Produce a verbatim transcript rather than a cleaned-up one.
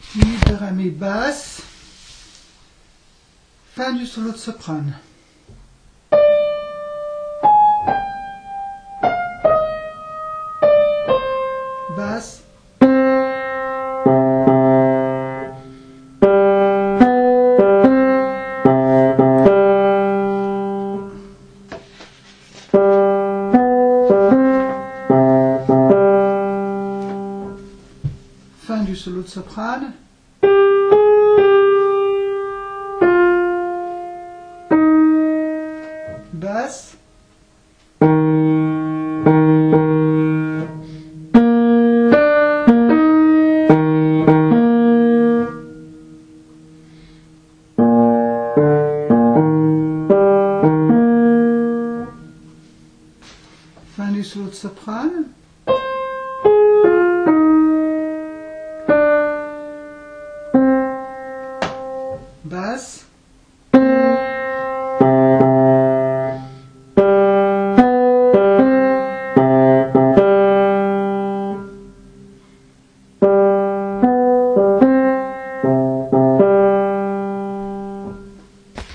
Mi, do, ré, mi, basse. Fin du solo de soprane. Basse. Fin du solo de soprane. Basse. Fin du solo de soprane. Basse.